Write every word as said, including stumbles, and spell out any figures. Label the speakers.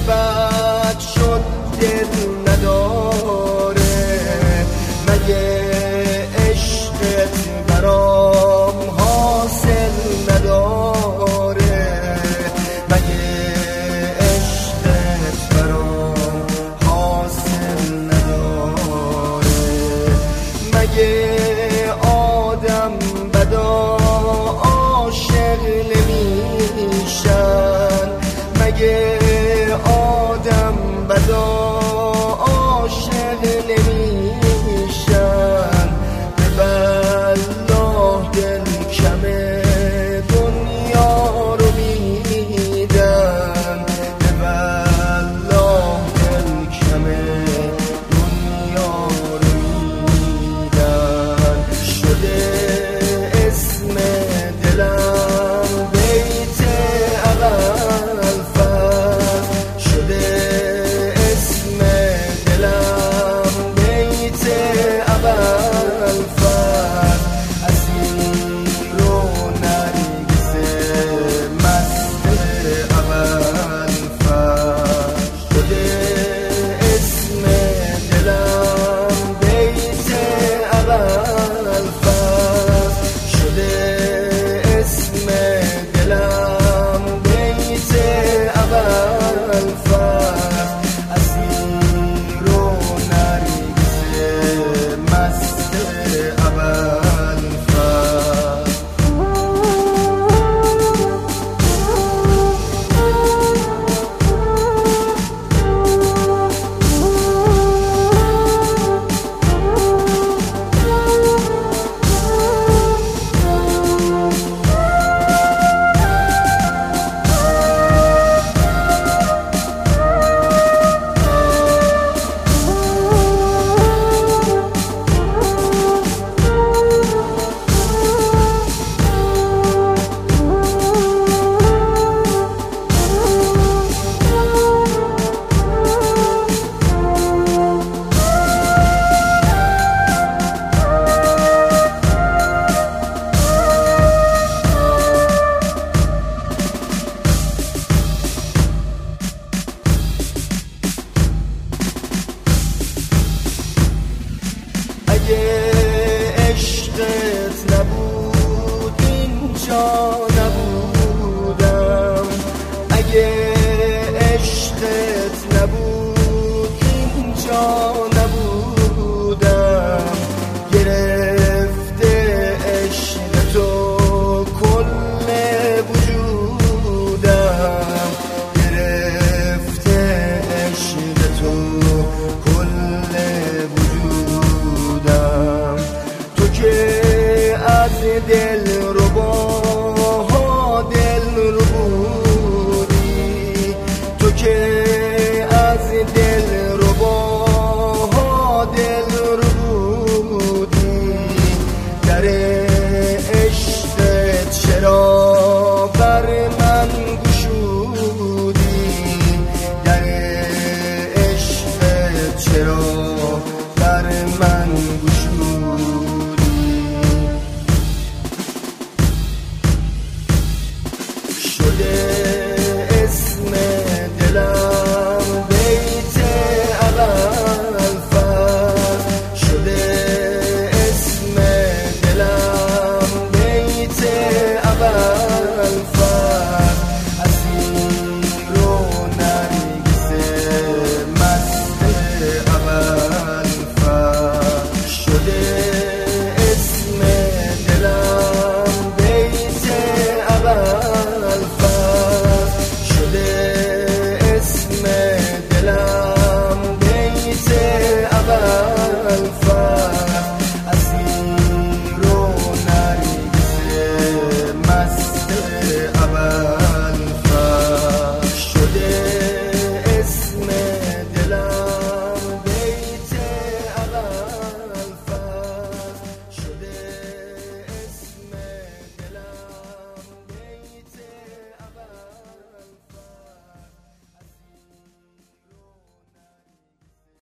Speaker 1: بد شد دل نداره، مگه عشقت برام حاصل نداره، مگه عشقت برام حاصل نداره، مگه آدم بدا عاشق نمیشن، مگه آدم بدا عاشق نمیشن، به والله دل کم دنیا رو میدن، به والله دل کم دنیا رو میدن. شده اسم دلم بیت اول فصل، شده اسم دلم بیت اول فصل، اسیر و نرگس مست اول فصل، شده اسم دلم بیت اول فصل، شده اسم دلم بیت اول فصل، اسیر و نرگس مست اول فصل. اگه عشقت نبود اینجا نبودم، اگه عشقت نبود اینجا نبودم، گرفته عشق تو کل وجودم، گرفته عشق تو کل وجودم، تو که از دل رباها دل رو بودی، تو که از دل رباها دل رو بودی، در عشقت چرا بر من گشودی، در عشقت چرا بر من گشودی. شده